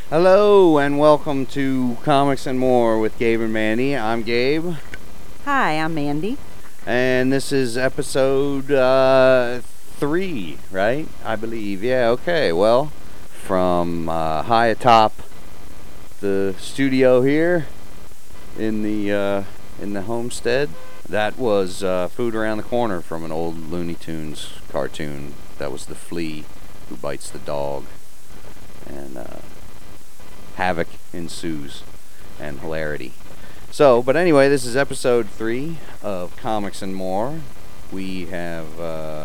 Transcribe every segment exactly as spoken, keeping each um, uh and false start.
Hello and welcome to Comics and More with Gabe and Mandy. I'm Gabe. Hi, I'm Mandy. And this is episode uh, three, right? I believe. Yeah, okay. Well, from uh, high atop the studio here in the uh, in the homestead, that was uh, Food Around the Corner from an old Looney Tunes cartoon. That was the flea who bites the dog. And uh, havoc ensues and hilarity. So, but anyway, this is episode three of Comics and More. We have, uh,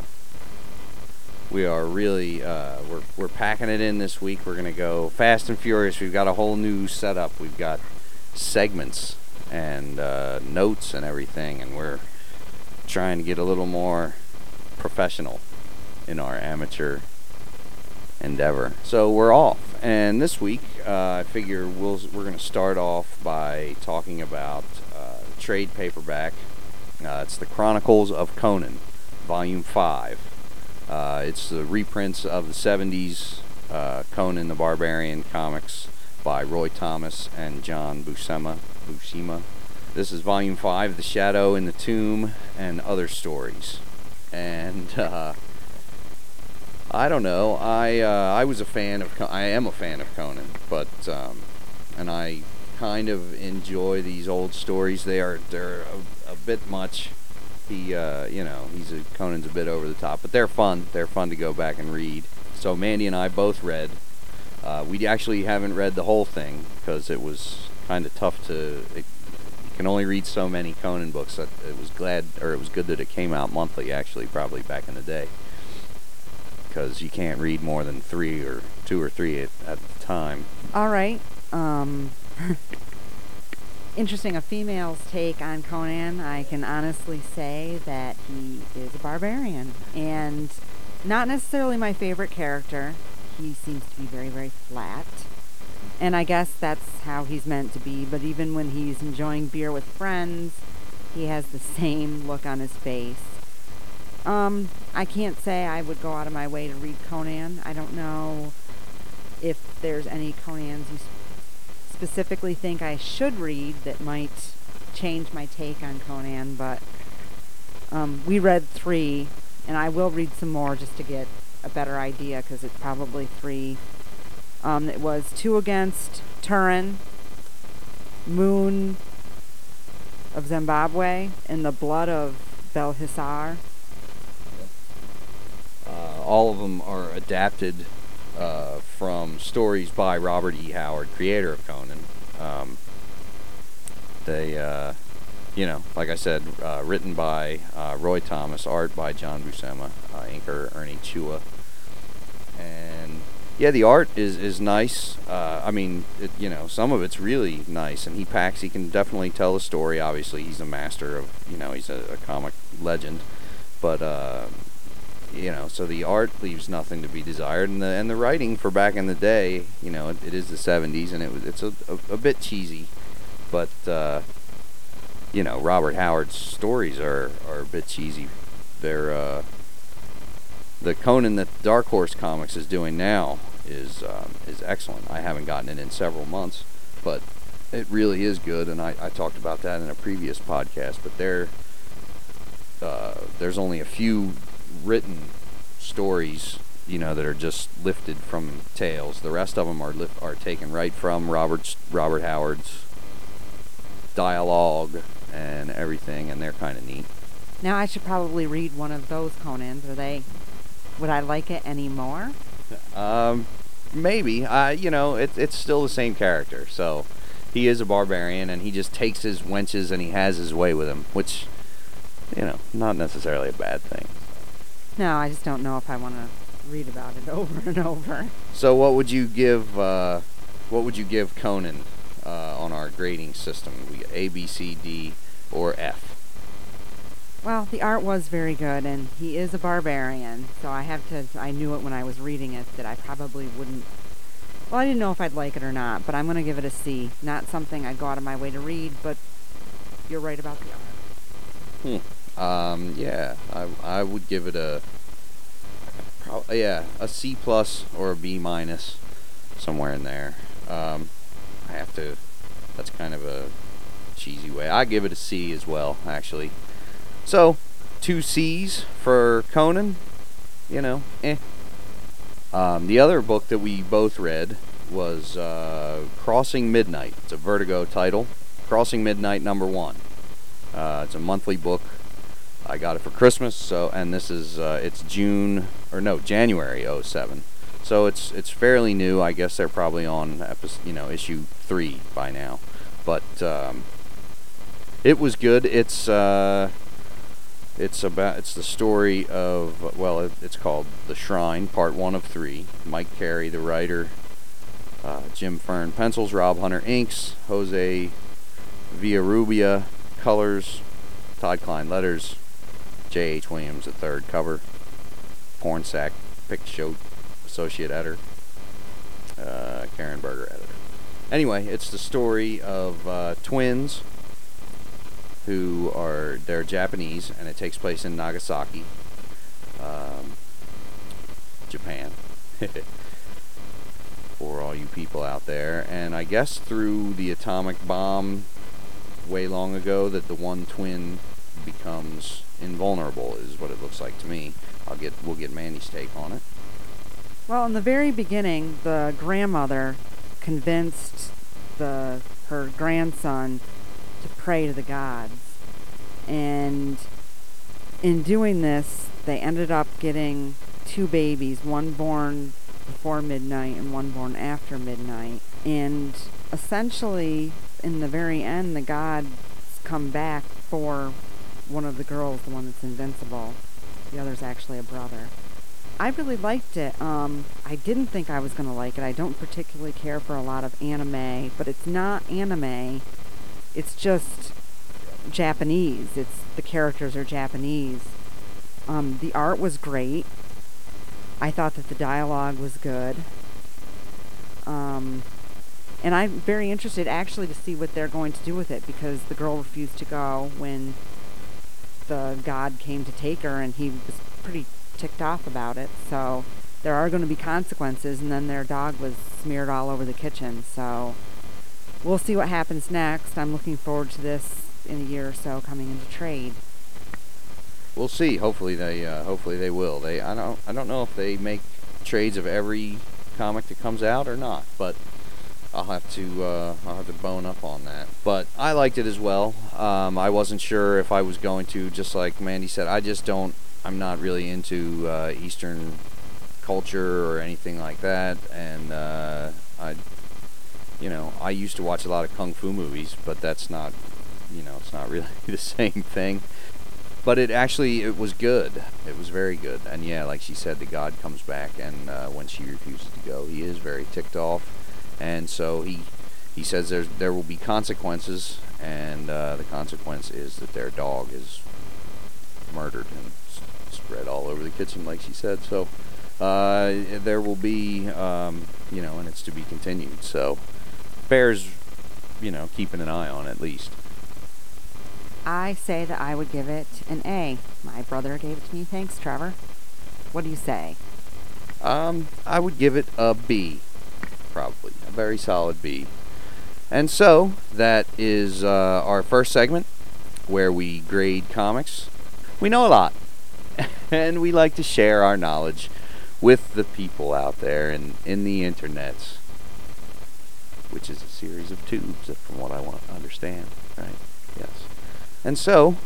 we are really, uh, we're, we're packing it in this week. We're going to go fast and furious. We've got a whole new setup. We've got segments and uh, notes and everything, and we're trying to get a little more professional in our amateur endeavor. So we're off. And this week, uh, I figure we'll, we're going to start off by talking about uh, trade paperback. Uh, it's the Chronicles of Conan, Volume five. Uh, it's the reprints of the seventies uh, Conan the Barbarian comics by Roy Thomas and John Buscema. Buscema. This is Volume five, The Shadow in the Tomb and Other Stories. And uh, I don't know. I uh, I was a fan of. I am a fan of Conan, but um, and I kind of enjoy these old stories. They are they're a, a bit much. He uh, you know he's a Conan's a bit over the top, but they're fun. They're fun to go back and read. So Mandy and I both read. Uh, we actually haven't read the whole thing because it was kind of tough to. It, you can only read so many Conan books. It was glad or it was good that it came out monthly. Actually, probably back in the day. Because you can't read more than three or two or three at, at the time. All right. Um, interesting, a female's take on Conan. I can honestly say that he is a barbarian. And not necessarily my favorite character. He seems to be very, very flat. And I guess that's how he's meant to be. But even when he's enjoying beer with friends, he has the same look on his face. Um, I can't say I would go out of my way to read Conan. I don't know if there's any Conans you specifically think I should read that might change my take on Conan, but um, we read three, and I will read some more just to get a better idea, because it's probably three. Um, it was Two Against Turin, Moon of Zimbabwe, and The Blood of Belhisar. Uh, all of them are adapted uh, from stories by Robert E. Howard, creator of Conan. Um, they, uh, you know, like I said, uh, written by uh, Roy Thomas, art by John Buscema, uh, inker Ernie Chua. And yeah, the art is, is nice. Uh, I mean, it, you know, some of it's really nice, and he packs, he can definitely tell a story. Obviously, he's a master of, you know, he's a, a comic legend. But, uh, you know, so the art leaves nothing to be desired, and the and the writing for back in the day, you know, it, it is the seventies, and it was it's a, a, a bit cheesy, but uh, you know, Robert Howard's stories are, are a bit cheesy. They're uh, the Conan that Dark Horse Comics is doing now is um, is excellent. I haven't gotten it in several months, but it really is good, and I, I talked about that in a previous podcast. But there, uh, there's only a few written stories, you know, that are just lifted from tales. The rest of them are lif- are taken right from Robert's Robert Howard's dialogue and everything, and they're kind of neat. Now I should probably read one of those Conans. Are they? Would I like it any more? Um, maybe. Uh, you know, it, it's still the same character. So he is a barbarian, and he just takes his wenches and he has his way with them, which, you know, not necessarily a bad thing. No, I just don't know if I want to read about it over and over. So what would you give? Uh, what would you give Conan uh, on our grading system? We A, B, C, D, or F? Well, the art was very good, and he is a barbarian, so I have to. I knew it when I was reading it that I probably wouldn't. Well, I didn't know if I'd like it or not, but I'm going to give it a C. Not something I'd go out of my way to read, but you're right about the art. Hmm. Um, yeah, I I would give it a, pro- yeah, a C plus or a B minus, somewhere in there. Um, I have to. That's kind of a cheesy way. I give it a C as well, actually. So, two C's for Conan. You know, eh. Um, the other book that we both read was uh, Crossing Midnight. It's a Vertigo title. Crossing Midnight number one. Uh, it's a monthly book. I got it for Christmas. So, and this is uh, it's June or no January oh seven. So it's it's fairly new. I guess they're probably on episode, you know, issue three by now. But um, it was good. It's uh, it's about it's the story of well, it, it's called The Shrine, part one of three. Mike Carey, the writer. Uh, Jim Fern pencils, Rob Hunter inks, Jose Villarrubia colors, Todd Klein letters, J H Williams the third cover, Pornsack Picchote associate editor, uh, Karen Berger editor. Anyway, it's the story of uh, twins who are they're Japanese, and it takes place in Nagasaki, um, Japan. For all you people out there. And I guess through the atomic bomb way long ago that the one twin becomes invulnerable is what it looks like to me. I'll get we'll get Mandy's take on it. Well, in the very beginning, the grandmother convinced the her grandson to pray to the gods. And in doing this, they ended up getting two babies, one born before midnight and one born after midnight. And essentially, in the very end, the gods come back for one of the girls, the one that's invincible. The other's actually a brother. I really liked it. Um, I didn't think I was going to like it. I don't particularly care for a lot of anime, but it's not anime. It's just Japanese. It's the characters are Japanese. Um, the art was great. I thought that the dialogue was good. Um, and I'm very interested actually to see what they're going to do with it, because the girl refused to go when the god came to take her, and he was pretty ticked off about it. So there are going to be consequences, and then their dog was smeared all over the kitchen. So we'll see what happens next. I'm looking forward to this in a year or so coming into trade. We'll see. Hopefully they uh, hopefully they will. They I don't I don't know if they make trades of every comic that comes out or not, but I'll have to uh, I'll have to bone up on that. But I liked it as well. Um, I wasn't sure if I was going to, just like Mandy said. I just don't. I'm not really into uh, Eastern culture or anything like that, and uh, I, you know, I used to watch a lot of kung fu movies, but that's not, you know, it's not really the same thing. But it actually, it was good. It was very good. And yeah, like she said, the god comes back, and uh, when she refuses to go, he is very ticked off. And so he he says there's, there will be consequences, and uh, the consequence is that their dog is murdered and s- spread all over the kitchen, like she said. So uh, there will be, um, you know, and it's to be continued. So bears, you know, keeping an eye on at least. I say that I would give it an A. My brother gave it to me. Thanks, Trevor. What do you say? Um, I would give it a B, probably. A very solid B. And so, that is uh, our first segment, where we grade comics. We know a lot, and we like to share our knowledge with the people out there and in the internets, which is a series of tubes, from what I want to understand, right? Yes. And so,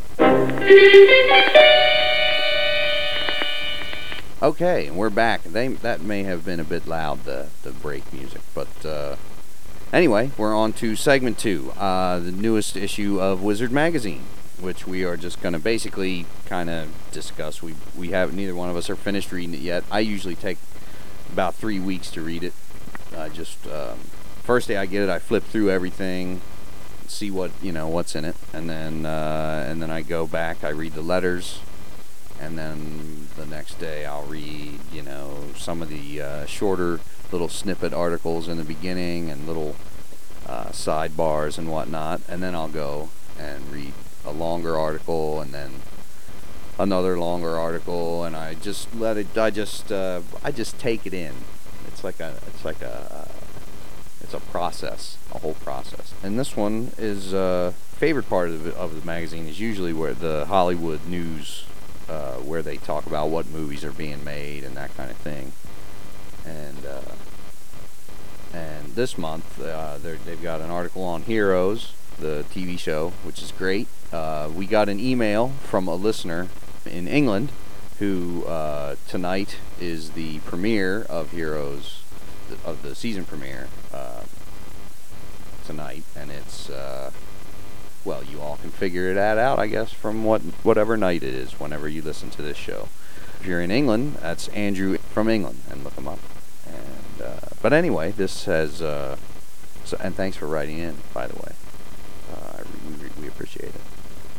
okay, we're back. They, that may have been a bit loud, the, the break music, but uh, anyway, we're on to segment two, uh, the newest issue of Wizard Magazine, which we are just going to basically kind of discuss. We we have neither one of us are finished reading it yet. I usually take about three weeks to read it. I just um, first day I get it, I flip through everything, see what you know what's in it, and then uh, and then I go back, I read the letters, and then the next day I'll read you know some of the uh, shorter little snippet articles in the beginning and little uh, sidebars and whatnot, and then I'll go and read a longer article and then another longer article, and I just let it. I just uh, I just take it in. It's like a it's like a It's a process, a whole process. And this one is uh, favorite part of the, of the magazine is usually where the Hollywood news, uh, where they talk about what movies are being made and that kind of thing. And uh, and this month uh, they've got an article on Heroes, the T V show, which is great. Uh, we got an email from a listener in England who uh, tonight is the premiere of Heroes, of the season premiere uh, tonight, and it's uh, well, you all can figure that out, I guess, from what whatever night it is whenever you listen to this show. If you're in England, that's Andrew from England, and look him up. And uh, but anyway, this has uh, so, and thanks for writing in, by the way. Uh, we, we appreciate it.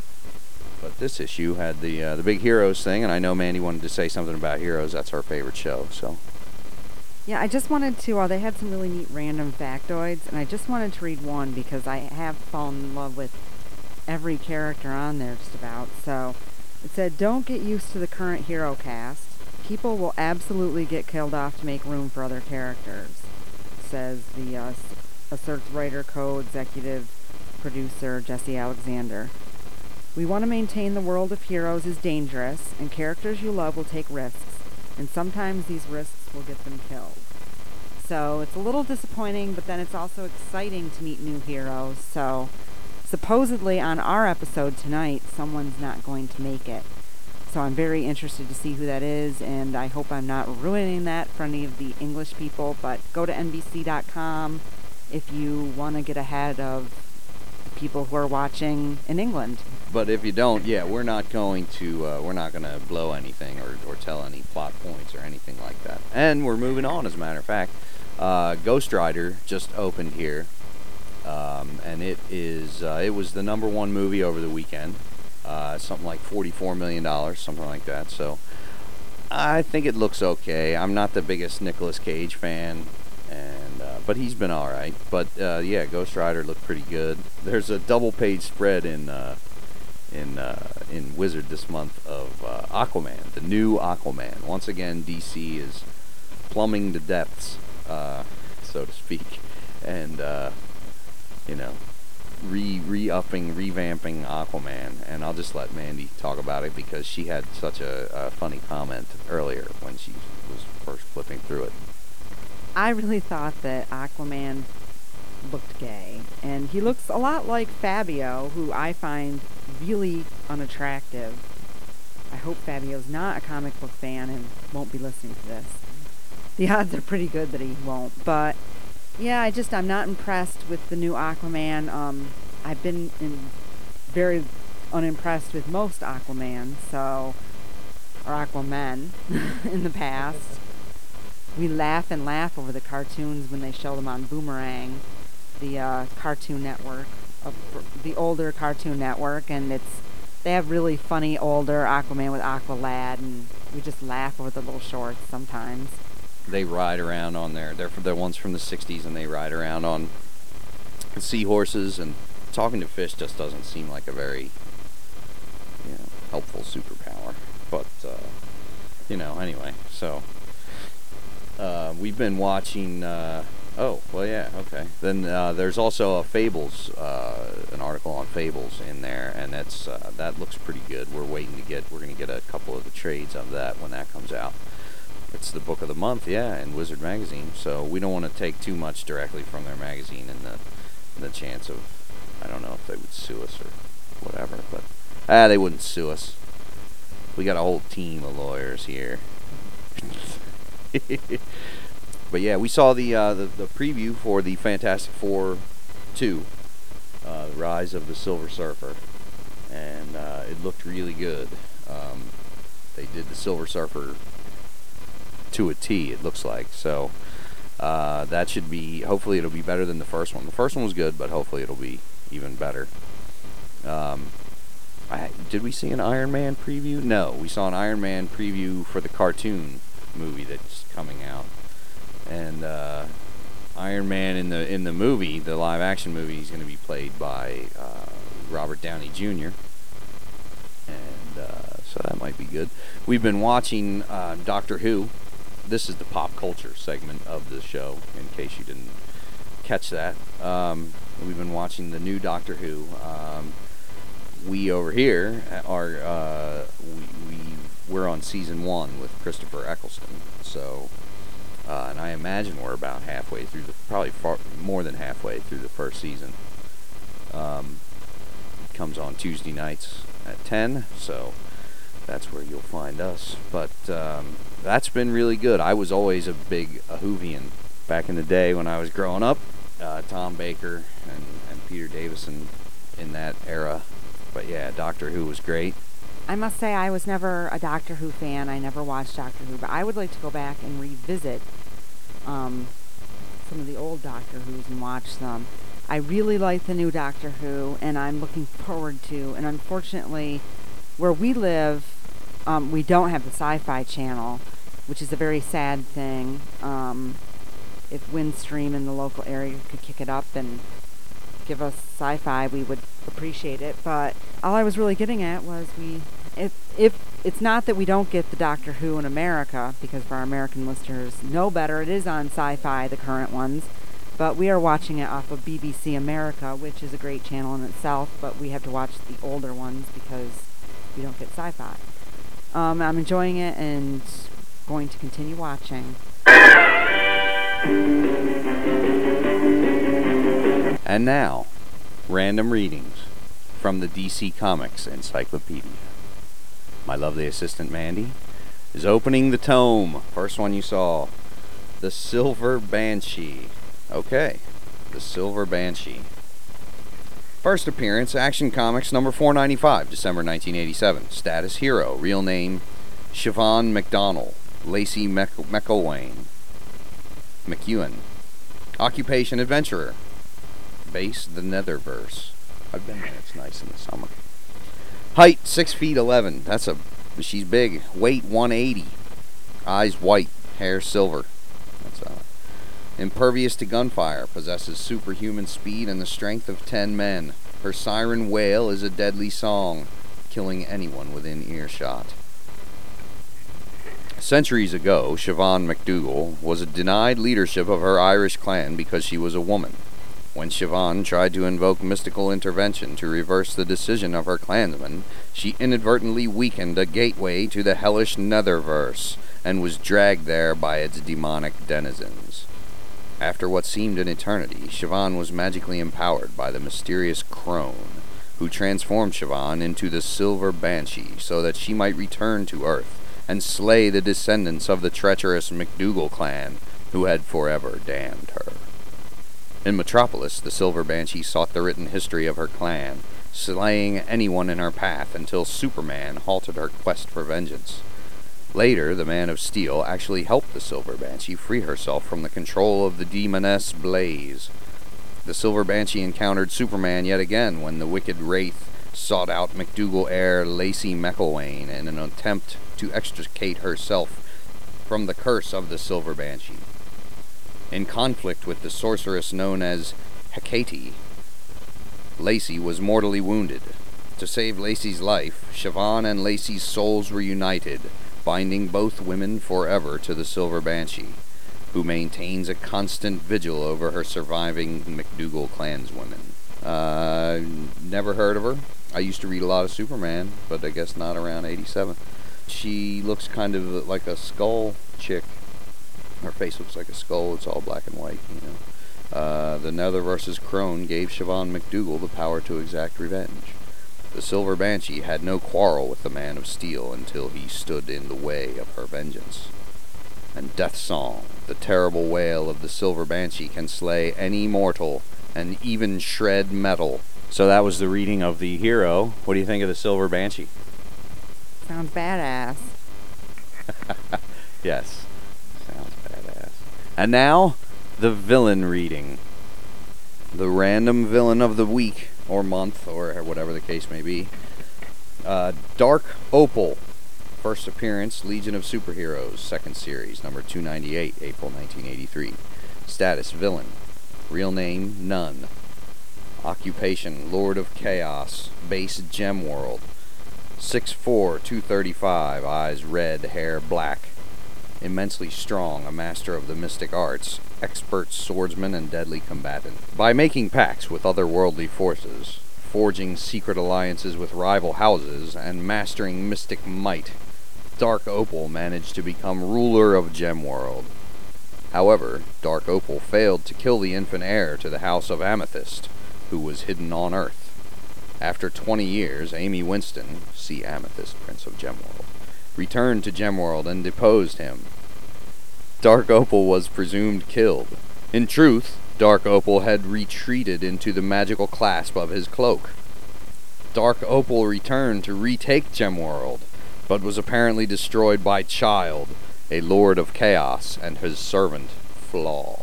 But this issue had the uh, the big Heroes thing, and I know Mandy wanted to say something about Heroes. That's our favorite show, so. Yeah, I just wanted to, uh, they had some really neat random factoids, and I just wanted to read one because I have fallen in love with every character on there just about. So it said, don't get used to the current hero cast. People will absolutely get killed off to make room for other characters, says the uh, asserts writer co-executive producer Jesse Alexander. We want to maintain the world of heroes is dangerous, and characters you love will take risks, and sometimes these risks will get them killed. So it's a little disappointing, but then it's also exciting to meet new heroes. So supposedly on our episode tonight, someone's not going to make it. So I'm very interested to see who that is, and I hope I'm not ruining that for any of the English people, but go to N B C dot com if you want to get ahead of people who are watching in England. But if you don't, yeah, we're not going to uh, we're not going to blow anything or, or tell any plot points or anything like that. And we're moving on, as a matter of fact. Uh, Ghost Rider just opened here, um, and it is uh, it was the number one movie over the weekend. Uh, something like forty-four million dollars, something like that. So I think it looks okay. I'm not the biggest Nicolas Cage fan, and uh, but he's been all right. But uh, yeah, Ghost Rider looked pretty good. There's a double page spread in uh, in uh, in Wizard this month of uh, Aquaman, the new Aquaman. Once again, D C is plumbing the depths, uh, so to speak, and uh, you know, re re-upping, revamping Aquaman. And I'll just let Mandy talk about it because she had such a, a funny comment earlier when she was first flipping through it. I really thought that Aquaman looked gay, and he looks a lot like Fabio, who I find really unattractive. I hope Fabio's not a comic book fan and won't be listening to this. The odds are pretty good that he won't, but yeah, I just, I'm not impressed with the new Aquaman. Um, I've been in very unimpressed with most Aquaman, so, or Aquaman in the past. We laugh and laugh over the cartoons when they show them on Boomerang, the uh, Cartoon Network, of the older Cartoon Network, and it's they have really funny older Aquaman with Aqualad, and we just laugh over the little shorts sometimes. They ride around on their, they're the ones from the sixties, and they ride around on seahorses, and talking to fish just doesn't seem like a very, you know, helpful superpower. But, uh, you know, anyway, so, uh, we've been watching, uh, oh, well, yeah, okay. Then, uh, there's also a Fables, uh, an article on Fables in there, and that's, uh, that looks pretty good. We're waiting to get, we're gonna get a couple of the trades of that when that comes out. It's the book of the month, yeah, in Wizard Magazine. So we don't want to take too much directly from their magazine, and the the chance of, I don't know if they would sue us or whatever, but ah, they wouldn't sue us. We got a whole team of lawyers here. But yeah, we saw the uh, the, the preview for the Fantastic Four two, uh, the Rise of the Silver Surfer, and uh, it looked really good. Um, they did the Silver Surfer to a T, it looks like. So uh, that should be, hopefully it'll be better than the first one. The first one was good, but hopefully it'll be even better. Um, I, did we see an Iron Man preview? No, we saw an Iron Man preview for the cartoon movie that's coming out. And uh, Iron Man in the in the movie, the live action movie, is going to be played by uh, Robert Downey Junior And uh, so that might be good. We've been watching uh, Doctor Who. This is the pop culture segment of the show, in case you didn't catch that. Um, we've been watching the new Doctor Who. Um, we over here are uh, we, we we're on season one with Christopher Eccleston. So, uh, and I imagine we're about halfway through the probably far more than halfway through the first season. Um, it comes on Tuesday nights at ten, so that's where you'll find us. But um, that's been really good. I was always a big a Whovian back in the day when I was growing up. Uh, Tom Baker and, and Peter Davison in that era. But yeah, Doctor Who was great. I must say I was never a Doctor Who fan. I never watched Doctor Who, but I would like to go back and revisit um, some of the old Doctor Who's and watch them. I really like the new Doctor Who, and I'm looking forward to, and unfortunately, where we live, um, we don't have the Sci-Fi Channel, which is a very sad thing. Um, if Windstream in the local area could kick it up and give us sci-fi, we would appreciate it. But all I was really getting at was we, if if it's not that we don't get the Doctor Who in America, because for our American listeners know better, it is on Sci-Fi, the current ones, but we are watching it off of B B C America, which is a great channel in itself, but we have to watch the older ones because we don't get Sci-Fi. Um, I'm enjoying it and going to continue watching. And now, random readings from the D C Comics Encyclopedia. My lovely assistant Mandy is opening the tome. First one you saw, The Silver Banshee. Okay, The Silver Banshee. First appearance, Action Comics number four ninety-five, December nineteen eighty-seven. Status hero, real name Siobhan McDonnell, Lacey Mc- McElwain. McEwen. Occupation adventurer. Base the Netherverse. I've been there. It's nice in the summer. Height six feet eleven. That's a. She's big. Weight one eighty. Eyes white. Hair silver. That's uh. Impervious to gunfire. Possesses superhuman speed and the strength of ten men. Her siren wail is a deadly song, killing anyone within earshot. Centuries ago, Siobhan McDougall was denied leadership of her Irish clan because she was a woman. When Siobhan tried to invoke mystical intervention to reverse the decision of her clansmen, she inadvertently weakened a gateway to the hellish Netherverse and was dragged there by its demonic denizens. After what seemed an eternity, Siobhan was magically empowered by the mysterious Crone, who transformed Siobhan into the Silver Banshee so that she might return to Earth and slay the descendants of the treacherous McDougall clan who had forever damned her. In Metropolis, the Silver Banshee sought the written history of her clan, slaying anyone in her path until Superman halted her quest for vengeance. Later, the Man of Steel actually helped the Silver Banshee free herself from the control of the demoness Blaze. The Silver Banshee encountered Superman yet again when the wicked Wraith sought out McDougall heir Lacey McElwain in an attempt to extricate herself from the curse of the Silver Banshee. In conflict with the sorceress known as Hecate, Lacey was mortally wounded. To save Lacey's life, Siobhan and Lacey's souls were united, binding both women forever to the Silver Banshee, who maintains a constant vigil over her surviving McDougall clanswomen. Uh, never heard of her. I used to read a lot of Superman, but I guess not around eighty-seven. She looks kind of like a skull chick. Her face looks like a skull. It's all black and white, you know. Uh, the Netherverse's Crone gave Siobhan McDougall the power to exact revenge. The Silver Banshee had no quarrel with the Man of Steel until he stood in the way of her vengeance. And Death Song, the terrible wail of the Silver Banshee, can slay any mortal and even shred metal. So that was the reading of the hero. What do you think of the Silver Banshee? Sounds badass. Yes, sounds badass. And now, the villain reading. The random villain of the week, or month, or whatever the case may be. Uh, Dark Opal. First appearance, Legion of Superheroes, second series, number two ninety-eight, April nineteen eighty-three. Status, villain. Real name, None. Occupation, Lord of Chaos. Base, Gem World. six foot four, two thirty-five, eyes red, hair black. immensely strong, a master of the mystic arts, expert swordsman and deadly combatant. By making pacts with otherworldly forces, forging secret alliances with rival houses, and mastering mystic might, Dark Opal managed to become ruler of Gemworld. However, Dark Opal failed to kill the infant heir to the House of Amethyst, who was hidden on Earth. After twenty years, Amy Winston, see Amethyst, Prince of Gemworld, returned to Gemworld and deposed him. Dark Opal was presumed killed. In truth, Dark Opal had retreated into the magical clasp of his cloak. Dark Opal returned to retake Gemworld, but was apparently destroyed by Childe, a Lord of Chaos, and his servant, Flaw.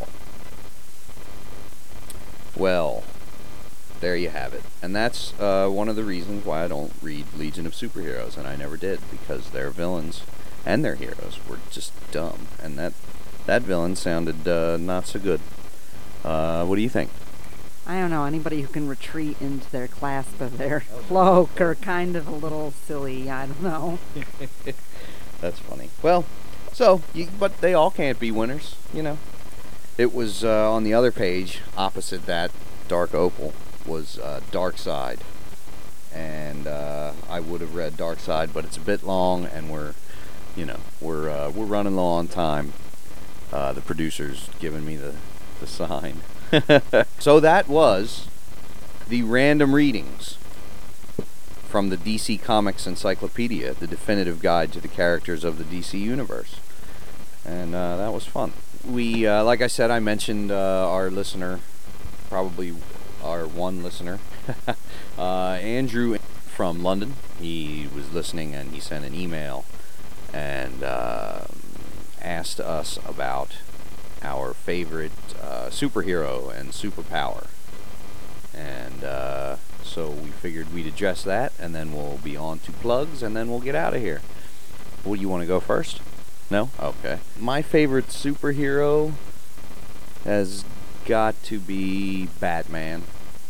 Well, there you have it. And that's uh, one of the reasons why I don't read Legion of Superheroes, and I never did, because their villains and their heroes were just dumb. And that, that villain sounded uh, not so good. Uh, what do you think? I don't know. Anybody who can retreat into their clasp of their cloak are kind of a little silly. I don't know. That's funny. Well, so, you, but they all can't be winners, you know. It was uh, on the other page, opposite that, Dark Opal, was uh, Darkseid. And uh, I would have read Darkseid, but it's a bit long, and we're, you know, we're uh, we're running low on time. Uh, the producer's giving me the, the sign. So that was the random readings from the D C Comics Encyclopedia, the definitive guide to the characters of the D C Universe. And uh, that was fun. We, uh, like I said, I mentioned uh, our listener, probably our one listener, uh, Andrew from London. He was listening and he sent an email and uh, asked us about our favorite uh, superhero and superpower. And uh, so we figured we'd address that, and then we'll be on to plugs, and then we'll get out of here. What do you want to go first? No? Okay. My favorite superhero has got to be Batman.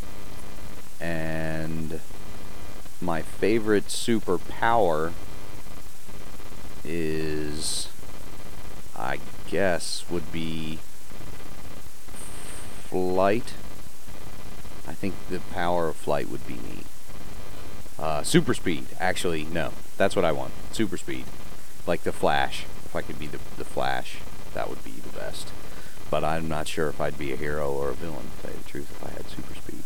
And my favorite superpower is, I guess, would be flight. I think the power of flight would be neat. Uh, super speed, actually, no. That's what I want. Super speed. Like the Flash. If I could be the, the Flash, that would be the best. But I'm not sure if I'd be a hero or a villain, to tell you the truth, if I had super speed.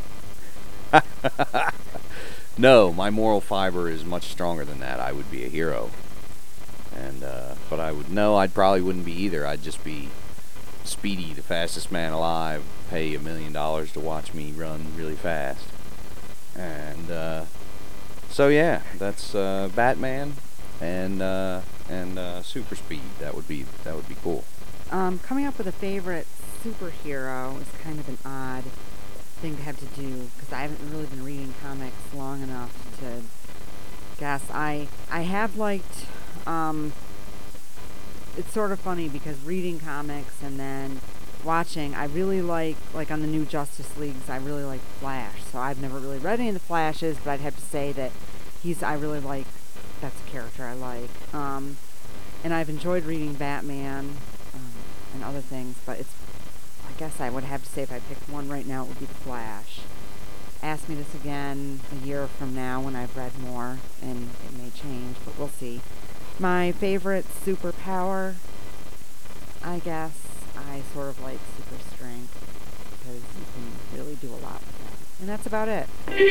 No, my moral fiber is much stronger than that. I would be a hero. And, uh, but I would, no, I probably wouldn't be either. I'd just be Speedy, the fastest man alive, pay a million dollars to watch me run really fast. And, uh, so yeah, that's, uh, Batman and, uh, and, uh, super speed. That would be, that would be cool. Um, coming up with a favorite superhero is kind of an odd thing to have to do, because I haven't really been reading comics long enough to guess. I, I have liked, um, it's sort of funny because reading comics and then watching, I really like, like on the new Justice Leagues, I really like Flash. So I've never really read any of the Flashes, but I'd have to say that he's, I really like, that's a character I like. Um, and I've enjoyed reading Batman um, and other things, but it's, I guess I would have to say if I picked one right now, it would be the Flash. Ask me this again a year from now when I've read more, and it may change, but we'll see. My favorite superpower, I guess, I sort of like super strength, because you can really do a lot with that. And that's about it.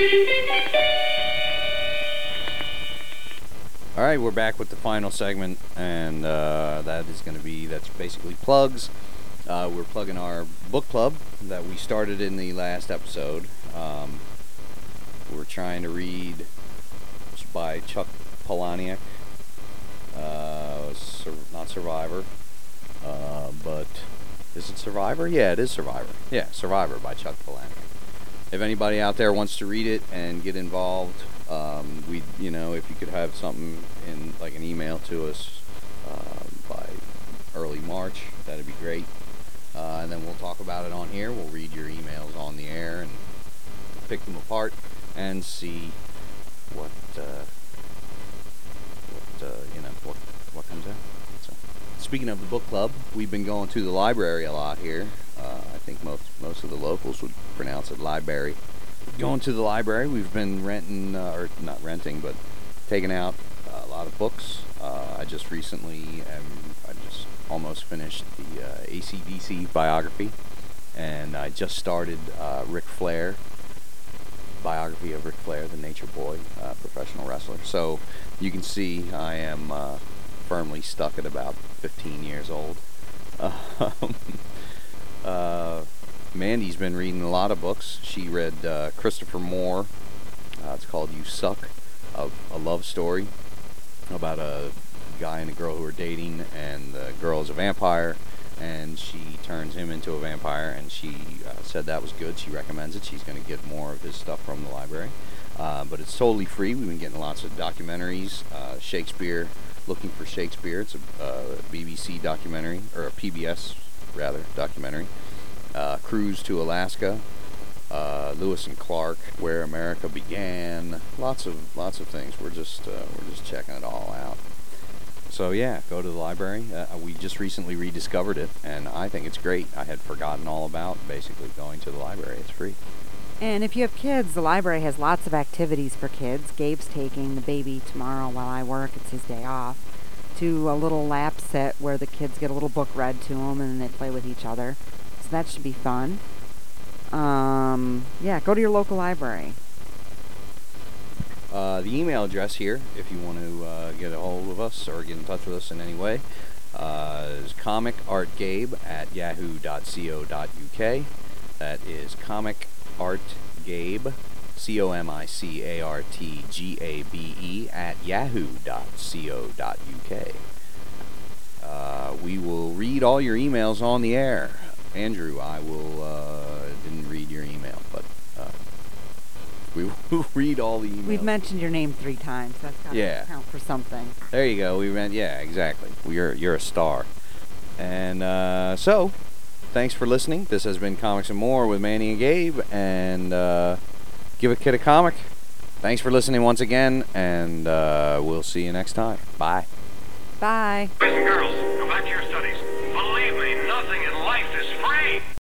Alright, we're back with the final segment, and uh, that is going to be, that's basically plugs. Uh, we're plugging our book club that we started in the last episode. Um, we're trying to read by Chuck Palahniuk. Uh, sur- not Survivor, uh, but is it Survivor? Yeah, it is Survivor. Yeah, Survivor by Chuck Palahniuk. If anybody out there wants to read it and get involved, um, we, you know, if you could have something in like an email to us uh, by early March, that'd be great. Uh, and then we'll talk about it on here. We'll read your emails on the air and pick them apart and see what. Uh, Uh, you know, what what comes out. So, speaking of the book club, we've been going to the library a lot here. Uh, I think most most of the locals would pronounce it library. Going to the library, we've been renting, uh, or not renting, but taking out uh, a lot of books. Uh, I just recently, am, I just almost finished the uh, A C D C biography, and I just started uh, Ric Flair, biography of Ric Flair, the Nature Boy, uh, professional wrestler. So you can see I am uh, firmly stuck at about fifteen years old. Um, uh, Mandy's been reading a lot of books. She read uh, Christopher Moore. Uh, it's called You Suck, a, a love story about a guy and a girl who are dating, and the girl is a vampire, and she turns him into a vampire, and she uh, said that was good. She recommends it. She's going to get more of his stuff from the library. Uh, but it's totally free. We've been getting lots of documentaries. Uh, Shakespeare, Looking for Shakespeare. It's a uh, B B C documentary, or a P B S, rather, documentary. Uh, Cruise to Alaska, uh, Lewis and Clark, Where America Began, lots of lots of things. We're just uh, we're just checking it all out. So yeah, go to the library. Uh, we just recently rediscovered it, and I think it's great. I had forgotten all about basically going to the library. It's free. And if you have kids, the library has lots of activities for kids. Gabe's taking the baby tomorrow while I work. It's his day off. To a little lap set where the kids get a little book read to them and they play with each other. So that should be fun. Um, yeah, go to your local library. Uh, the email address here, if you want to uh, get a hold of us or get in touch with us in any way, uh, is comicartgabe at yahoo dot co dot uk. That is comicartgabe, C O M I C A R T G A B E, at yahoo dot co dot uk. Uh, we will read all your emails on the air. Andrew, I will, uh, didn't read your email, but uh, we will read all the emails. We've mentioned your name three times. That's got to Yeah. count for something. There you go. We went, yeah, exactly. You're, you're a star. And uh, so, thanks for listening. This has been Comics and More with Manny and Gabe. And uh, give a kid a comic. Thanks for listening once again, and uh, we'll see you next time. Bye. Bye. Boys and girls,